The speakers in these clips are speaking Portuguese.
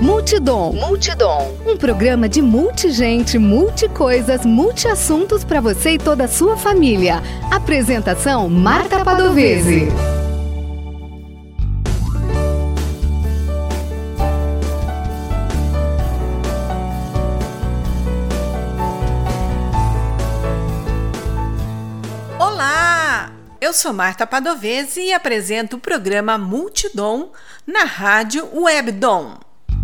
Multidom. Um programa de multigente, multicoisas, multiassuntos para você e toda a sua família. Apresentação Marta Padovese. Olá! Eu sou Marta Padovese e apresento o programa Multidom na Rádio Webdom.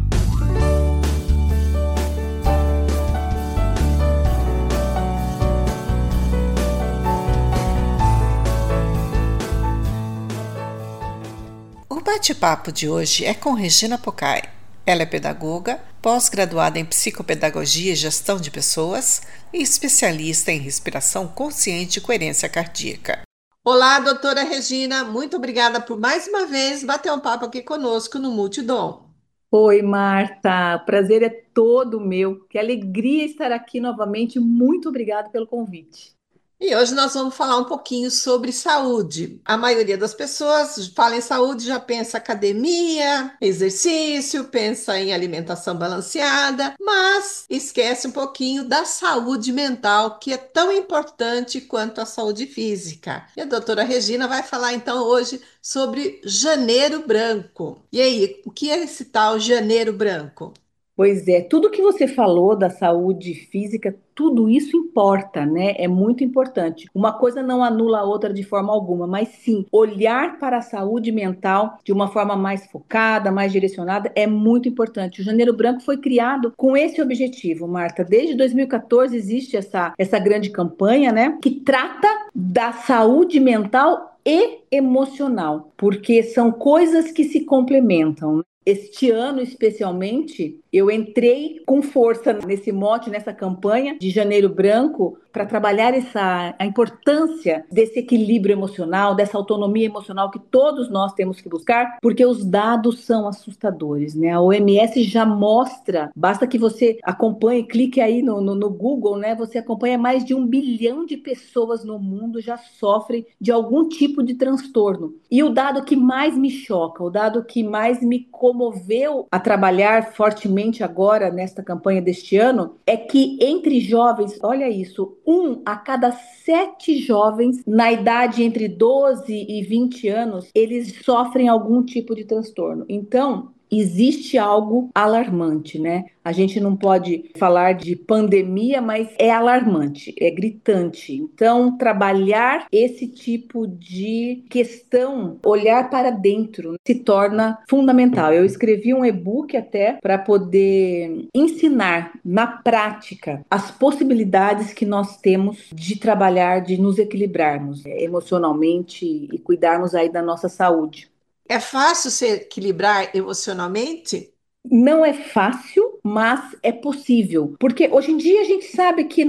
O bate-papo de hoje é com Regina Pocai. Ela é pedagoga, pós-graduada em psicopedagogia e gestão de pessoas e especialista em respiração consciente e coerência cardíaca. Olá, doutora Regina, muito obrigada por mais uma vez bater um papo aqui conosco no Multidom. Oi, Marta, o prazer é todo meu. Que alegria estar aqui novamente. Muito obrigada pelo convite. E hoje nós vamos falar um pouquinho sobre saúde. A maioria das pessoas fala em saúde, já pensa academia, exercício, pensa em alimentação balanceada, mas esquece um pouquinho da saúde mental, que é tão importante quanto a saúde física. E a doutora Regina vai falar então hoje sobre Janeiro Branco. E aí, o que é esse tal Janeiro Branco? Pois é, tudo que você falou da saúde física, tudo isso importa, né? É muito importante. Uma coisa não anula a outra de forma alguma, mas sim, olhar para a saúde mental de uma forma mais focada, mais direcionada, é muito importante. O Janeiro Branco foi criado com esse objetivo, Marta. Desde 2014 existe essa grande campanha, né? Que trata da saúde mental e emocional, porque são coisas que se complementam. Este ano, especialmente, eu entrei com força nesse mote, nessa campanha de Janeiro Branco, para trabalhar a importância desse equilíbrio emocional, dessa autonomia emocional que todos nós temos que buscar, porque os dados são assustadores, né? A OMS já mostra, basta que você acompanhe, clique aí no Google, né? Você acompanha mais de 1 bilhão de pessoas no mundo já sofrem de algum tipo de transtorno. E o dado que mais me choca, o dado que mais me comoveu a trabalhar fortemente agora nesta campanha deste ano, é que entre jovens, olha isso, 1 a cada 7 jovens na idade entre 12 e 20 anos, eles sofrem algum tipo de transtorno. Então, existe algo alarmante, né? A gente não pode falar de pandemia, mas é alarmante, é gritante. Então, trabalhar esse tipo de questão, olhar para dentro, se torna fundamental. Eu escrevi um e-book até para poder ensinar na prática as possibilidades que nós temos de trabalhar, de nos equilibrarmos emocionalmente e cuidarmos aí da nossa saúde. É fácil se equilibrar emocionalmente? Não é fácil, mas é possível. Porque hoje em dia a gente sabe que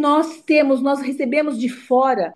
nós recebemos de fora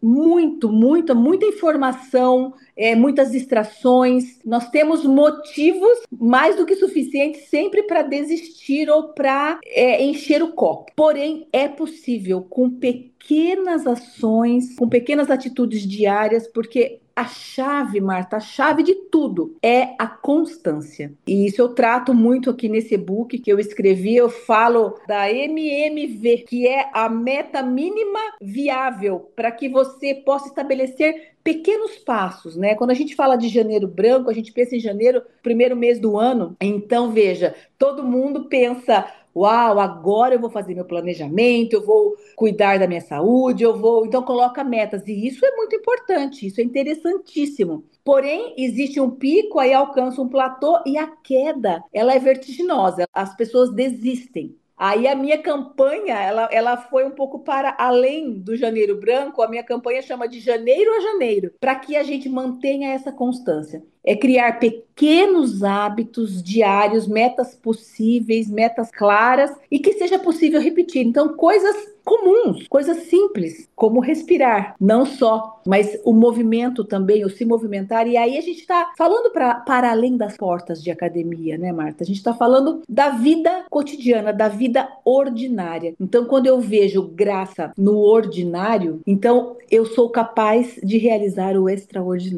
muita informação, muitas distrações. Nós temos motivos mais do que suficientes sempre para desistir ou para encher o copo. Porém, é possível com pequenas ações, com pequenas atitudes diárias, porque a chave, Marta, a chave de tudo é a constância. E isso eu trato muito aqui nesse e-book que eu escrevi. Eu falo da MMV, que é a meta mínima viável para que você possa estabelecer pequenos passos, né? Quando a gente fala de Janeiro Branco, a gente pensa em janeiro, primeiro mês do ano. Então, veja, todo mundo pensa: uau, agora eu vou fazer meu planejamento, eu vou cuidar da minha saúde, então coloca metas. E isso é muito importante, isso é interessantíssimo. Porém, existe um pico, aí alcança um platô e a queda, ela é vertiginosa. As pessoas desistem. Aí a minha campanha, ela foi um pouco para além do Janeiro Branco. A minha campanha chama de Janeiro a Janeiro, para que a gente mantenha essa constância. É criar pequenos hábitos diários, metas possíveis, metas claras e que seja possível repetir. Então, coisas comuns, coisas simples, como respirar, não só, mas o movimento também, o se movimentar. E aí a gente está falando para além das portas de academia, né, Marta? A gente está falando da vida cotidiana, da vida ordinária. Então, quando eu vejo graça no ordinário, então eu sou capaz de realizar o extraordinário.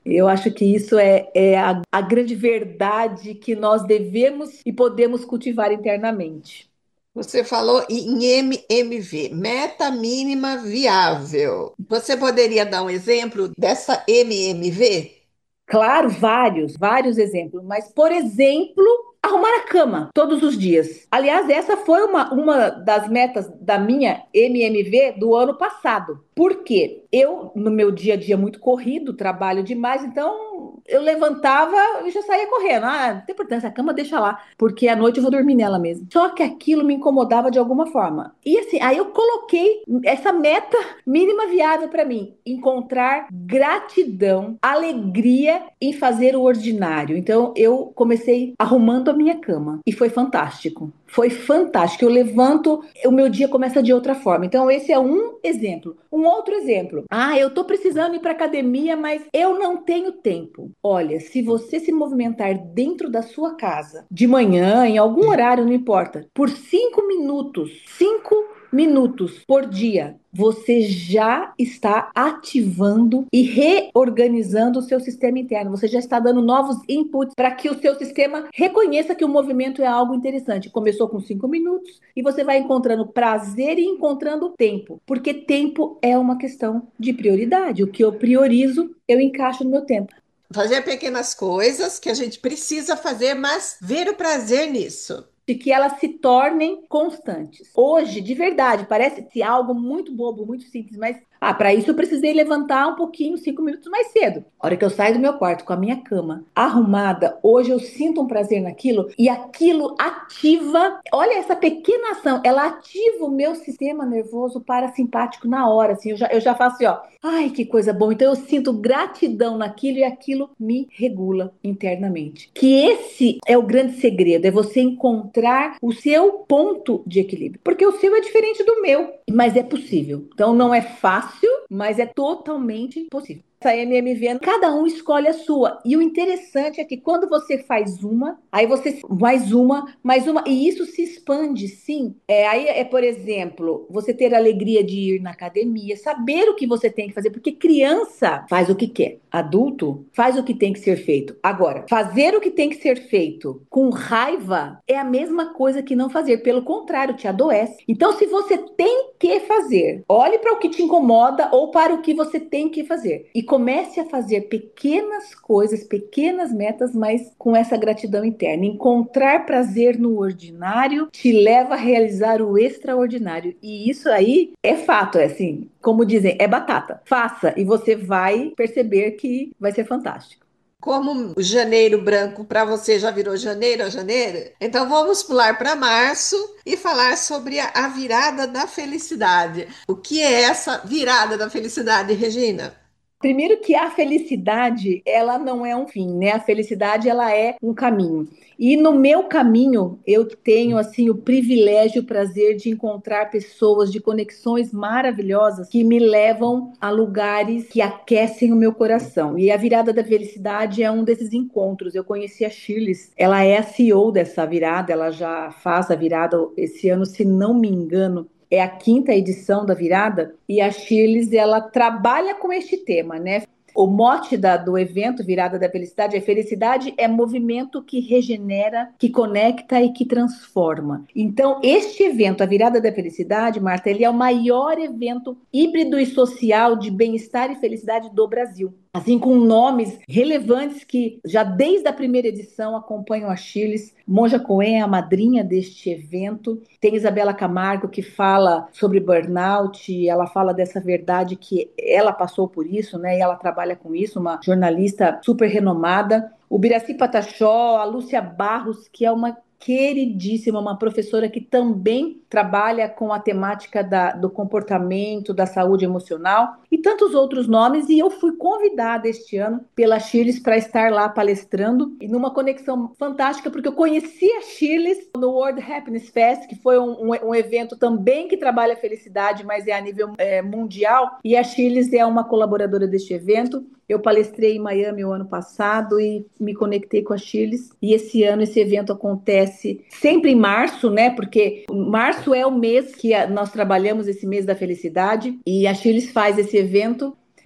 Eu acho que isso é a grande verdade que nós devemos e podemos cultivar internamente. Você falou em MMV, meta mínima viável. Você poderia dar um exemplo dessa MMV? Claro, vários exemplos, mas, por exemplo, arrumar a cama todos os dias. Aliás, essa foi uma das metas da minha MMV do ano passado. Por quê? Eu, no meu dia a dia muito corrido, trabalho demais, então eu levantava e já saía correndo. Ah, não tem importância, a cama deixa lá, porque à noite eu vou dormir nela mesmo. Só que aquilo me incomodava de alguma forma. E assim, aí eu coloquei essa meta mínima viável para mim, encontrar gratidão, alegria em fazer o ordinário. Então eu comecei arrumando a minha cama e foi fantástico. Foi fantástico. Eu levanto, o meu dia começa de outra forma. Então esse é um exemplo. Um outro exemplo. Ah, eu tô precisando ir para academia, mas eu não tenho tempo. Olha, se você se movimentar dentro da sua casa, de manhã, em algum horário, não importa, por 5 minutos por dia, você já está ativando e reorganizando o seu sistema interno. Você já está dando novos inputs para que o seu sistema reconheça que o movimento é algo interessante. Começou com 5 minutos e você vai encontrando prazer e encontrando tempo, porque tempo é uma questão de prioridade. O que eu priorizo, eu encaixo no meu tempo. Fazer pequenas coisas que a gente precisa fazer, mas ver o prazer nisso. De que elas se tornem constantes. Hoje, de verdade, parece ser algo muito bobo, muito simples, mas para isso eu precisei levantar um pouquinho, 5 minutos mais cedo. A hora que eu saio do meu quarto com a minha cama arrumada, hoje eu sinto um prazer naquilo e aquilo ativa. Olha essa pequena ação, ela ativa o meu sistema nervoso parasimpático na hora. Assim, eu já faço assim, ó. Ai, que coisa boa. Então eu sinto gratidão naquilo e aquilo me regula internamente. Que esse é o grande segredo, é você encontrar o seu ponto de equilíbrio. Porque o seu é diferente do meu, mas é possível. Então não é fácil, mas é totalmente possível. Essa MMV, cada um escolhe a sua. E o interessante é que quando você faz uma, aí você mais uma, e isso se expande, sim. Aí por exemplo, você ter a alegria de ir na academia, saber o que você tem que fazer, porque criança faz o que quer, adulto faz o que tem que ser feito. Agora, fazer o que tem que ser feito com raiva é a mesma coisa que não fazer, pelo contrário, te adoece. Então, se você tem que fazer, olhe para o que te incomoda ou para o que você tem que fazer. E comece a fazer pequenas coisas, pequenas metas, mas com essa gratidão interna. Encontrar prazer no ordinário te leva a realizar o extraordinário. E isso aí é fato, é assim, como dizem, é batata. Faça e você vai perceber que vai ser fantástico. Como o janeiro branco para você já virou janeiro a janeiro, então vamos pular para março e falar sobre a virada da felicidade. O que é essa virada da felicidade, Regina? Primeiro que a felicidade, ela não é um fim, né? A felicidade, ela é um caminho. E no meu caminho, eu tenho, assim, o privilégio, o prazer de encontrar pessoas, de conexões maravilhosas que me levam a lugares que aquecem o meu coração. E a virada da felicidade é um desses encontros. Eu conheci a Shirley, ela é a CEO dessa virada, ela já faz a virada esse ano, se não me engano, é a quinta edição da virada, e a Shirley, ela trabalha com este tema, né? O mote do evento Virada da Felicidade é: felicidade é movimento que regenera, que conecta e que transforma. Então, este evento, a Virada da Felicidade, Marta, ele é o maior evento híbrido e social de bem-estar e felicidade do Brasil. Assim, com nomes relevantes que já desde a primeira edição acompanham a Shirley. Monja Coen é a madrinha deste evento. Tem Isabela Camargo, que fala sobre burnout, ela fala dessa verdade que ela passou por isso, né? E ela trabalha com isso, uma jornalista super renomada. O Biraci Pataxó, a Lúcia Barros, que é uma queridíssima, uma professora que também trabalha com a temática do comportamento, da saúde emocional e tantos outros nomes. E eu fui convidada este ano pela Shirley para estar lá palestrando e numa conexão fantástica, porque eu conheci a Shirley no World Happiness Fest, que foi um evento também que trabalha a felicidade, mas é a nível mundial, e a Shirley é uma colaboradora deste evento. Eu palestrei em Miami o ano passado e me conectei com a Shirley. E esse ano esse evento acontece sempre em março, né? Porque março é o mês que nós trabalhamos, esse mês da felicidade. E a Shirley faz esse evento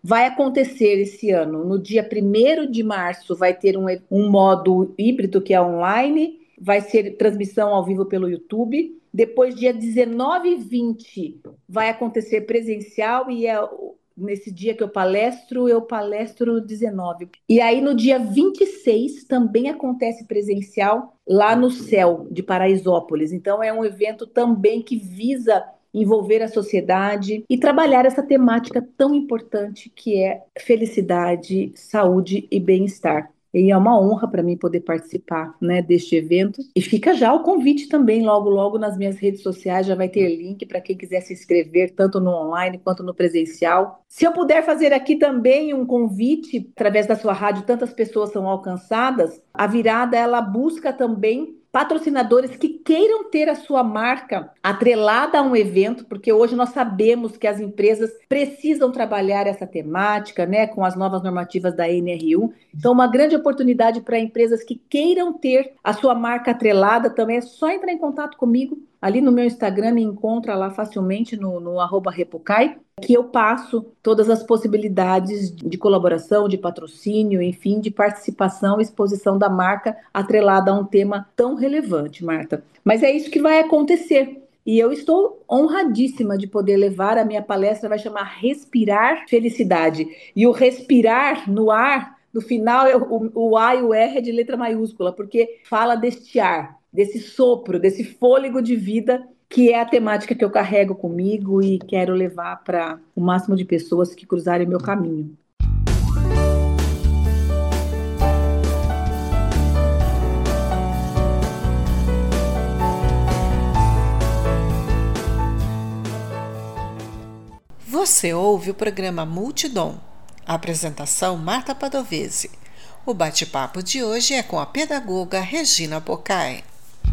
Vai acontecer esse ano, no dia 1º de março, vai ter um modo híbrido que é online, vai ser transmissão ao vivo pelo YouTube. Depois, dia 19 e 20, vai acontecer presencial e nesse dia que eu palestro 19. E aí, no dia 26, também acontece presencial lá no CEL de Paraisópolis. Então, é um evento também que visa envolver a sociedade e trabalhar essa temática tão importante que é felicidade, saúde e bem-estar. E é uma honra para mim poder participar, né, deste evento. E fica já o convite também, logo, logo nas minhas redes sociais, já vai ter link para quem quiser se inscrever, tanto no online quanto no presencial. Se eu puder fazer aqui também um convite, através da sua rádio, tantas pessoas são alcançadas, a Virada, ela busca também patrocinadores que queiram ter a sua marca atrelada a um evento, porque hoje nós sabemos que as empresas precisam trabalhar essa temática, né, com as novas normativas da NR1. Então, uma grande oportunidade para empresas que queiram ter a sua marca atrelada também. É só entrar em contato comigo. Ali no meu Instagram, me encontra lá facilmente no @Repucai, que eu passo todas as possibilidades de colaboração, de patrocínio, enfim, de participação e exposição da marca atrelada a um tema tão relevante, Marta. Mas é isso que vai acontecer. E eu estou honradíssima de poder levar a minha palestra, vai chamar Respirar Felicidade. E o respirar no ar, no final, o A e o R é de letra maiúscula, porque fala deste ar, desse sopro, desse fôlego de vida, que é a temática que eu carrego comigo e quero levar para o máximo de pessoas que cruzarem meu caminho. Você ouve o programa Multidom. A apresentação Marta Padovese. O bate-papo de hoje é com a pedagoga Regina Pocai.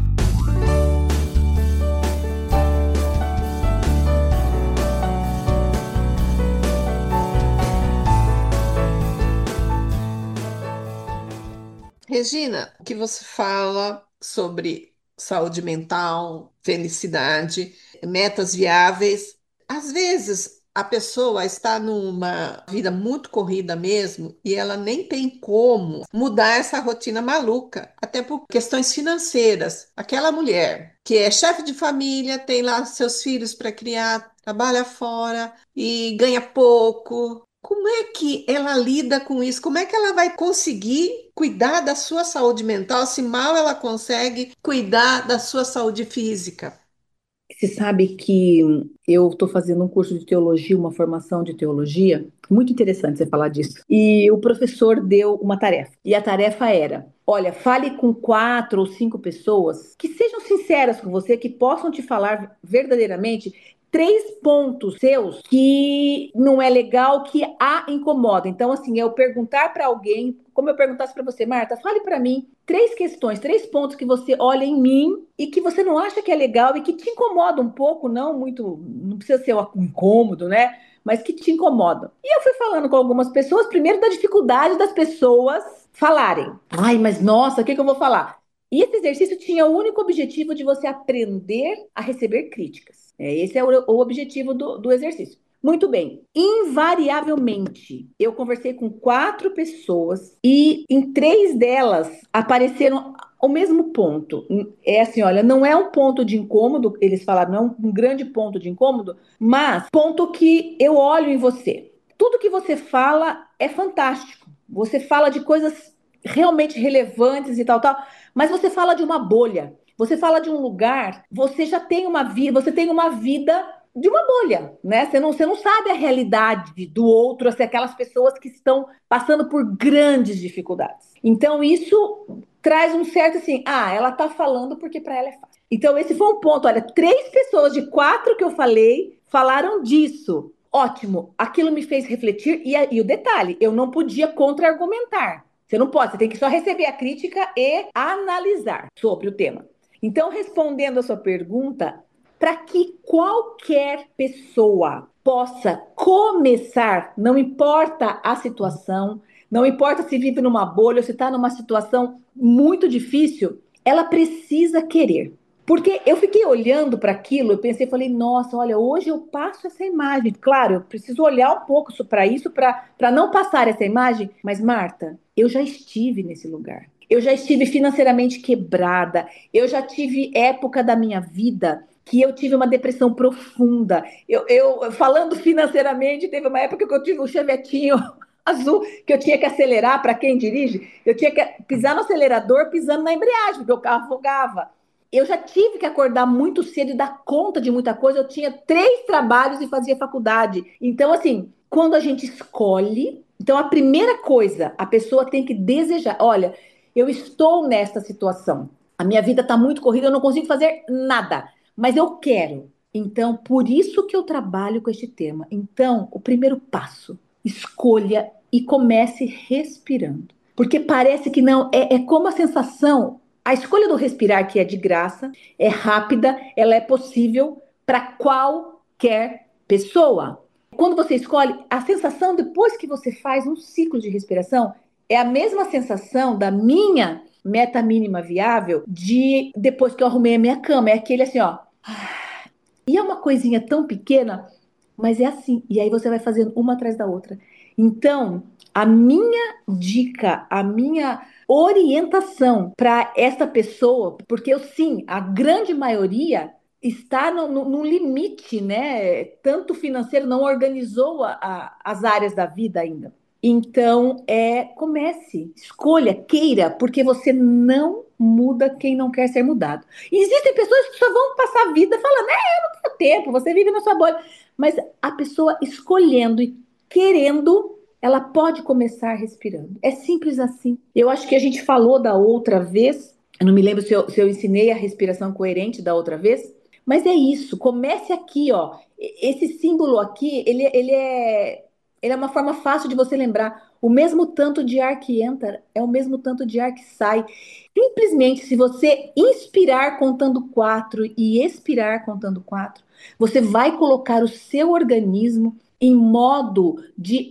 Regina, o que você fala sobre saúde mental, felicidade, metas viáveis? Às vezes a pessoa está numa vida muito corrida mesmo e ela nem tem como mudar essa rotina maluca, até por questões financeiras. Aquela mulher que é chefe de família, tem lá seus filhos para criar, trabalha fora e ganha pouco. Como é que ela lida com isso? Como é que ela vai conseguir cuidar da sua saúde mental se mal ela consegue cuidar da sua saúde física? Você sabe que eu estou fazendo um curso de teologia, uma formação de teologia, muito interessante você falar disso. E o professor deu uma tarefa. E a tarefa era: olha, fale com 4 ou 5 pessoas que sejam sinceras com você, que possam te falar verdadeiramente 3 pontos seus que não é legal, que a incomoda. Então, assim, eu perguntar para alguém, como eu perguntasse para você, Marta, fale para mim 3 questões, 3 pontos que você olha em mim e que você não acha que é legal e que te incomoda um pouco, não muito, não precisa ser um incômodo, né? Mas que te incomodam. E eu fui falando com algumas pessoas, primeiro da dificuldade das pessoas falarem. Ai, mas nossa, o que eu vou falar? E esse exercício tinha o único objetivo de você aprender a receber críticas. Esse é o objetivo do exercício. Muito bem. Invariavelmente, eu conversei com 4 pessoas e em 3 delas apareceram o mesmo ponto. É assim, olha, não é um ponto de incômodo, eles falaram, não é um grande ponto de incômodo, mas ponto que eu olho em você. Tudo que você fala é fantástico. Você fala de coisas realmente relevantes e tal, tal, mas você fala de uma bolha. Você fala de um lugar, você já tem uma vida, você tem uma vida de uma bolha, né? Você não sabe a realidade do outro, assim, aquelas pessoas que estão passando por grandes dificuldades. Então, isso traz um certo assim, ela tá falando porque para ela é fácil. Então, esse foi um ponto. Olha, 3 pessoas de 4 que eu falei falaram disso. Ótimo, aquilo me fez refletir. E o detalhe, eu não podia contra-argumentar. Você não pode, você tem que só receber a crítica e analisar sobre o tema. Então, respondendo a sua pergunta, para que qualquer pessoa possa começar, não importa a situação, não importa se vive numa bolha ou se está numa situação muito difícil, ela precisa querer. Porque eu fiquei olhando para aquilo, eu pensei, falei, nossa, olha, hoje eu passo essa imagem. Claro, eu preciso olhar um pouco para isso, para não passar essa imagem. Mas, Marta, eu já estive nesse lugar. Eu já estive financeiramente quebrada. Eu já tive época da minha vida que eu tive uma depressão profunda. Falando financeiramente, teve uma época que eu tive um chevetinho azul, que eu tinha que acelerar para quem dirige. Eu tinha que pisar no acelerador, pisando na embreagem, porque o carro afogava. Eu já tive que acordar muito cedo e dar conta de muita coisa. Eu tinha 3 trabalhos e fazia faculdade. Então, assim, quando a gente escolhe, então a primeira coisa, a pessoa tem que desejar. Olha, eu estou nesta situação. A minha vida está muito corrida, eu não consigo fazer nada, mas eu quero. Então, por isso que eu trabalho com este tema. Então, o primeiro passo, escolha e comece respirando. Porque parece que não, é como a sensação, a escolha do respirar, que é de graça, é rápida, ela é possível para qualquer pessoa. Quando você escolhe, a sensação depois que você faz um ciclo de respiração é a mesma sensação da minha meta mínima viável de depois que eu arrumei a minha cama. É aquele assim, ó. E é uma coisinha tão pequena, mas é assim. E aí você vai fazendo uma atrás da outra. Então, a minha dica, a minha orientação para essa pessoa, porque eu sim, a grande maioria está no limite, né? Tanto financeiro, não organizou as áreas da vida ainda. Então, comece, escolha, queira, porque você não muda quem não quer ser mudado. E existem pessoas que só vão passar a vida falando, eu não tenho tempo, você vive na sua bolha. Mas a pessoa escolhendo e querendo, ela pode começar respirando. É simples assim. Eu acho que a gente falou da outra vez, eu não me lembro se eu ensinei a respiração coerente da outra vez, mas é isso. Comece aqui, ó. Esse símbolo aqui, ele é uma forma fácil de você lembrar. O mesmo tanto de ar que entra é o mesmo tanto de ar que sai. Simplesmente, se você inspirar contando 4 e expirar contando 4, você vai colocar o seu organismo em modo de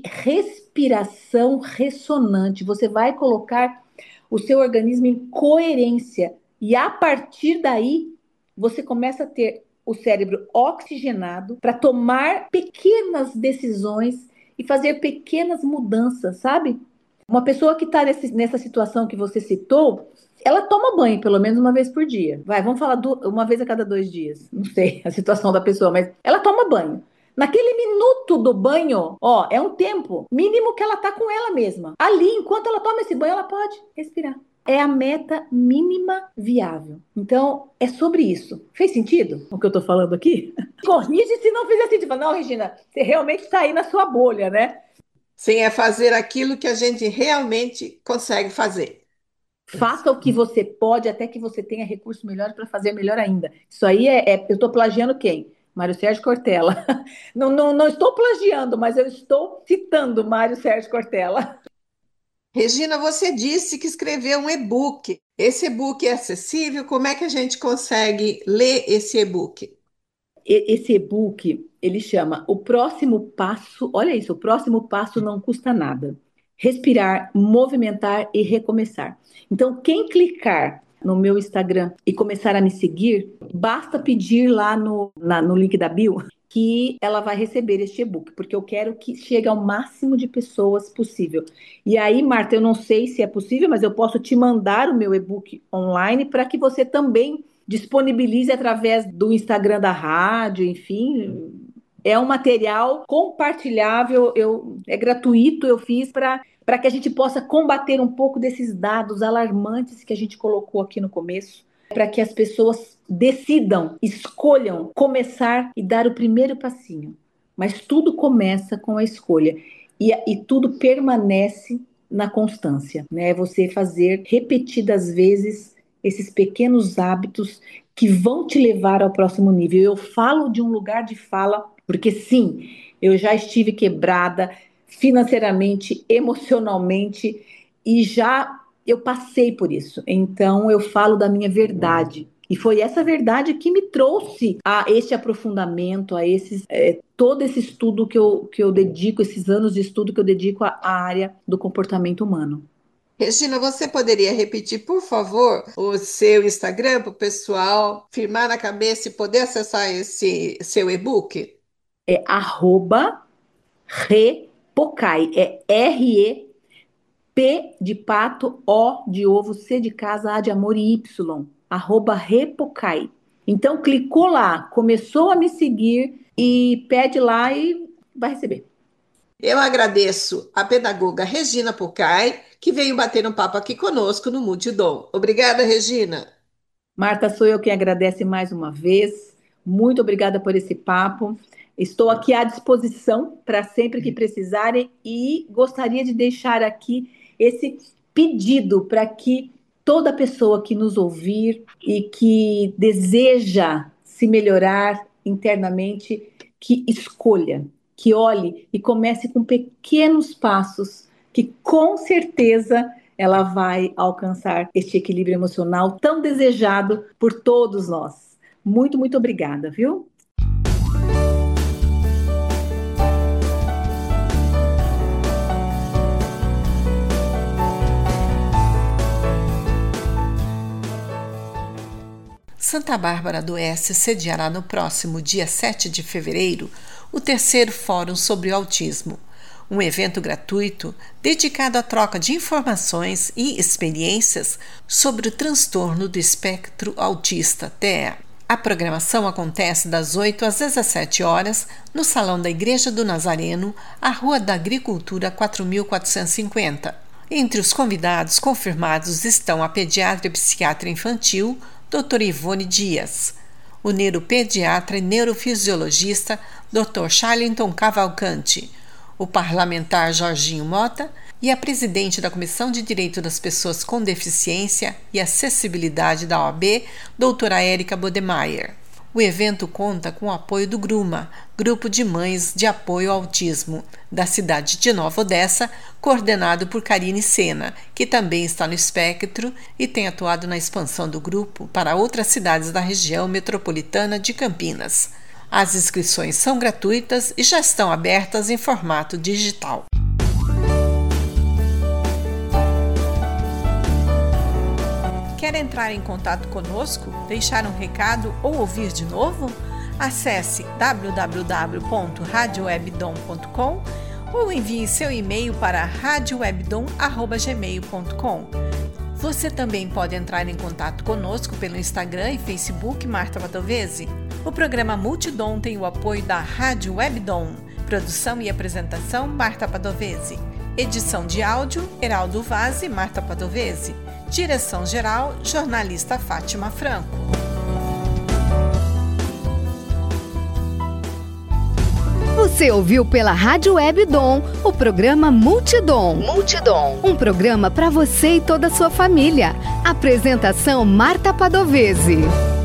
respiração ressonante. Você vai colocar o seu organismo em coerência. E a partir daí, você começa a ter o cérebro oxigenado para tomar pequenas decisões e fazer pequenas mudanças, sabe? Uma pessoa que está nessa situação que você citou, ela toma banho pelo menos uma vez por dia. Vai, vamos falar uma vez a cada 2 dias. Não sei a situação da pessoa, mas ela toma banho. Naquele minuto do banho, ó, é um tempo mínimo que ela tá com ela mesma. Ali, enquanto ela toma esse banho, ela pode respirar. É a meta mínima viável. Então, é sobre isso. Fez sentido o que eu tô falando aqui? Corrige se não fizer sentido. Fala, não, Regina, você realmente está aí na sua bolha, né? Sim, é fazer aquilo que a gente realmente consegue fazer. Faça o que você pode até que você tenha recursos melhores para fazer melhor ainda. Isso aí eu estou plagiando quem? Mário Sérgio Cortella. Não, não, não estou plagiando, mas eu estou citando Mário Sérgio Cortella. Regina, você disse que escreveu um e-book. Esse e-book é acessível? Como é que a gente consegue ler esse e-book? Esse e-book, ele chama O Próximo Passo. Olha isso, o próximo passo não custa nada. Respirar, movimentar e recomeçar. Então, quem clicar no meu Instagram e começar a me seguir, basta pedir lá no link da bio que ela vai receber este e-book, porque eu quero que chegue ao máximo de pessoas possível. E aí, Marta, eu não sei se é possível, mas eu posso te mandar o meu e-book online para que você também disponibilize através do Instagram da rádio, enfim. É um material compartilhável, é gratuito, eu fiz para que a gente possa combater um pouco desses dados alarmantes que a gente colocou aqui no começo, para que as pessoas decidam, escolham começar e dar o primeiro passinho. Mas tudo começa com a escolha e tudo permanece na constância, né? Você fazer repetidas vezes esses pequenos hábitos que vão te levar ao próximo nível. Eu falo de um lugar de fala, porque sim, eu já estive quebrada financeiramente, emocionalmente, e já eu passei por isso. Então eu falo da minha verdade. E foi essa verdade que me trouxe a esse aprofundamento, a todo esse estudo que eu dedico, esses anos de estudo que eu dedico à área do comportamento humano. Regina, você poderia repetir, por favor, o seu Instagram para o pessoal firmar na cabeça e poder acessar esse seu e-book? É @Repocai. É R-E-P de pato, O de ovo, C de casa, A de amor e Y. @Repocai. Então, clicou lá, começou a me seguir e pede lá e vai receber. Eu agradeço a pedagoga Regina Pucay, que veio bater um papo aqui conosco no Multidom. Obrigada, Regina. Marta, sou eu quem agradece mais uma vez. Muito obrigada por esse papo. Estou aqui à disposição para sempre que precisarem e gostaria de deixar aqui esse pedido para que toda pessoa que nos ouvir e que deseja se melhorar internamente, que escolha, que olhe e comece com pequenos passos que com certeza ela vai alcançar este equilíbrio emocional tão desejado por todos nós. Muito, muito obrigada, viu? Santa Bárbara do Oeste sediará no próximo dia 7 de fevereiro o terceiro Fórum sobre o Autismo, um evento gratuito dedicado à troca de informações e experiências sobre o transtorno do espectro autista, TEA. A programação acontece das 8 às 17 horas no Salão da Igreja do Nazareno, à Rua da Agricultura 4450. Entre os convidados confirmados estão a pediatra e psiquiatra infantil, Dr. Ivone Dias, o neuropediatra e neurofisiologista, Dr. Charlington Cavalcante, o parlamentar Jorginho Mota e a presidente da Comissão de Direito das Pessoas com Deficiência e Acessibilidade da OAB, doutora Érica Bodemeyer. O evento conta com o apoio do GRUMA, Grupo de Mães de Apoio ao Autismo, da cidade de Nova Odessa, coordenado por Karine Sena, que também está no espectro e tem atuado na expansão do grupo para outras cidades da região metropolitana de Campinas. As inscrições são gratuitas e já estão abertas em formato digital. Quer entrar em contato conosco, deixar um recado ou ouvir de novo? Acesse www.radiowebdom.com ou envie seu e-mail para radiowebdom@gmail.com. Você também pode entrar em contato conosco pelo Instagram e Facebook Marta Padovese. O programa Multidom tem o apoio da Rádio Webdom. Produção e apresentação Marta Padovese. Edição de áudio Heraldo Vaz e Marta Padovese. Direção-geral, jornalista Fátima Franco. Você ouviu pela Rádio Webdom o programa Multidom. Um programa para você e toda a sua família. Apresentação Marta Padovese.